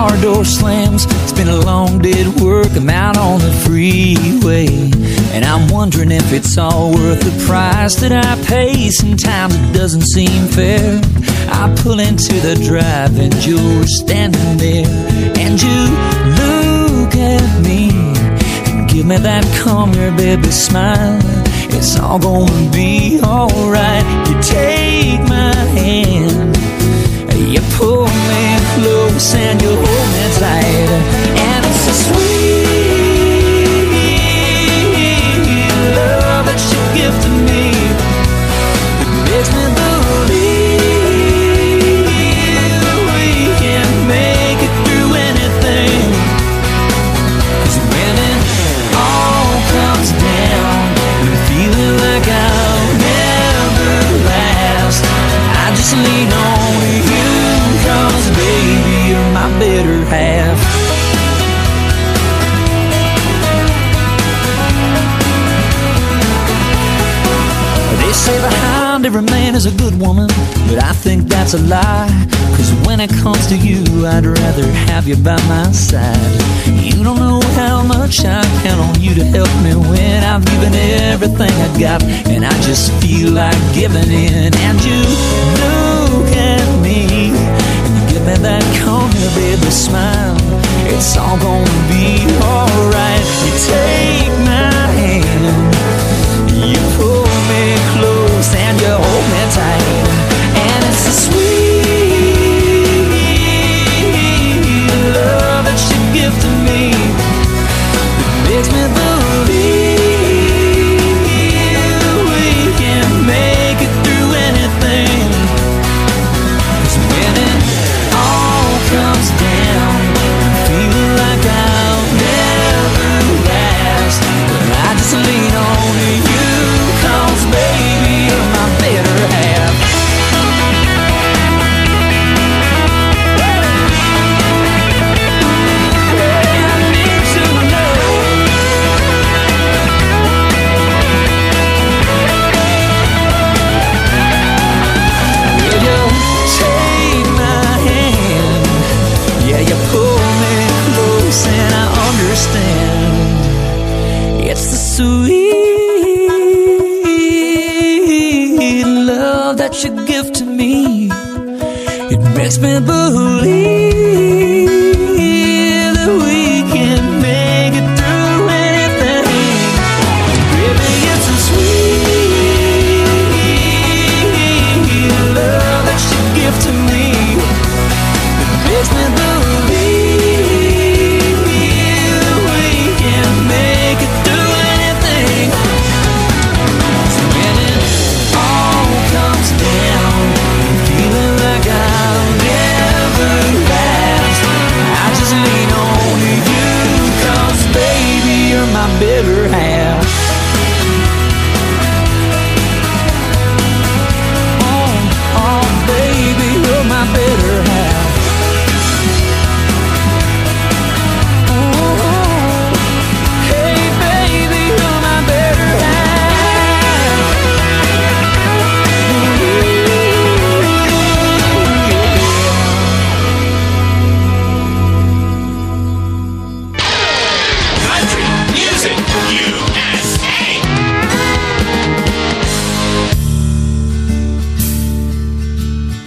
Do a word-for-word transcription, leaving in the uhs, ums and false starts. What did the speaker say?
car door slams. It's been a long day at work, I'm out on the freeway, and I'm wondering if it's all worth the price that I pay. Sometimes it doesn't seem fair. I pull into the drive and you're standing there, and you look at me and give me that come here baby smile. It's all gonna be alright. You take my hand, you pull me close and you hold me tight, and it's a sweet love that you give to me. It makes me believe we can make it through anything. 'Cause when it all comes down, I'm feeling like I'll never last. I just lean on you, 'cause baby, you're my better half. They say behind every man is a good woman, but I think that's a lie. 'Cause when it comes to you, I'd rather have you by my side. You don't know how much I count on you to help me when I've given everything I got, and I just feel like giving in. And you look at me and you give me that come here baby smile. It's all gonna be alright. You take my hand, you pull me close and you hold me tight, and it's a sweet love that you give to me. It makes me believe we can make it through anything. 'Cause when it all comes down, I'm feeling like I'll never last. But I just lean on you, 'cause baby, you're my better half. It's the sweet love that you give to me. It makes me believe